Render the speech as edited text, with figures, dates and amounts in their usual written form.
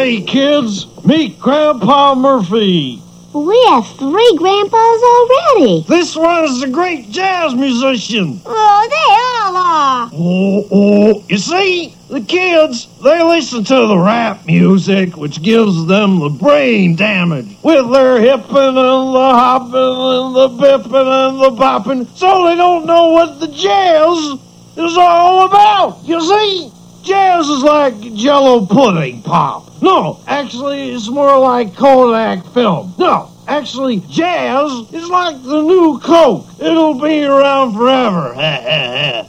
Hey, kids, meet Grandpa Murphy. We have 3 grandpas already. This one is a great jazz musician. Oh, they all are. You see, the kids, they listen to the rap music, which gives them the brain damage. With their hippin' and the hoppin' and the bippin' and the boppin', so they don't know what the jazz is all about. You see, jazz is like Jell-O pudding pop. No, actually, it's more like Kodak film. No, actually, jazz is like the new Coke. It'll be around forever.